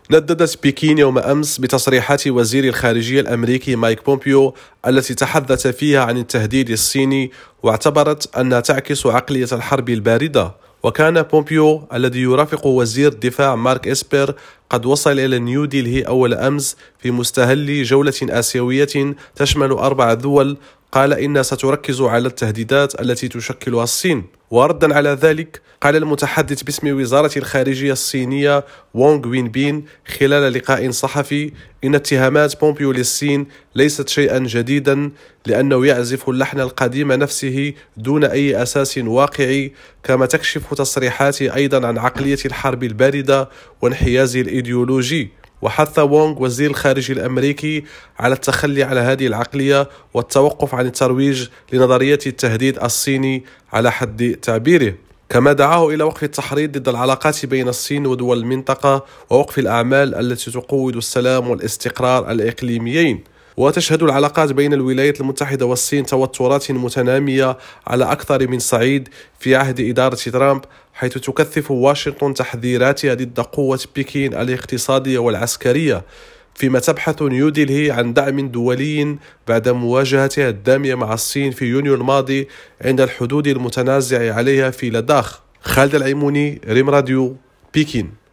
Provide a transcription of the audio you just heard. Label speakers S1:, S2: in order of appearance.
S1: نددت بكين يوم أمس بتصريحات وزير الخارجية الأمريكي مايك بومبيو التي تحدث فيها عن التهديد الصيني، واعتبرت أنها تعكس عقلية الحرب الباردة. وكان بومبيو الذي يرافق وزير الدفاع مارك إسبر قد وصل إلى نيودلهي أول أمس في مستهل جولة آسيوية تشمل 4 دول. قال إنها ستركز على التهديدات التي تشكلها الصين. وردا على ذلك قال المتحدث باسم وزارة الخارجية الصينية وونغ وينبين خلال لقاء صحفي إن اتهامات بومبيو للصين ليست شيئا جديدا، لأنه يعزف اللحن القديم نفسه دون أي أساس واقعي، كما تكشف تصريحاته أيضا عن عقلية الحرب الباردة وانحيازه الإيديولوجي. وحث وونغ وزير الخارجية الأمريكي على التخلي على هذه العقلية والتوقف عن الترويج لنظرية التهديد الصيني على حد تعبيره. كما دعاه إلى وقف التحريض ضد العلاقات بين الصين ودول المنطقة ووقف الأعمال التي تقوض السلام والاستقرار الإقليميين. وتشهد العلاقات بين الولايات المتحدة والصين توترات متنامية على أكثر من صعيد في عهد إدارة ترامب، حيث تكثف واشنطن تحذيراتها ضد قوة بكين الاقتصادية والعسكرية، فيما تبحث نيودلهي عن دعم دولي بعد مواجهتها الدامية مع الصين في يونيو الماضي عند الحدود المتنازع عليها في لداخ. خالد العيموني، ريم راديو، بكين.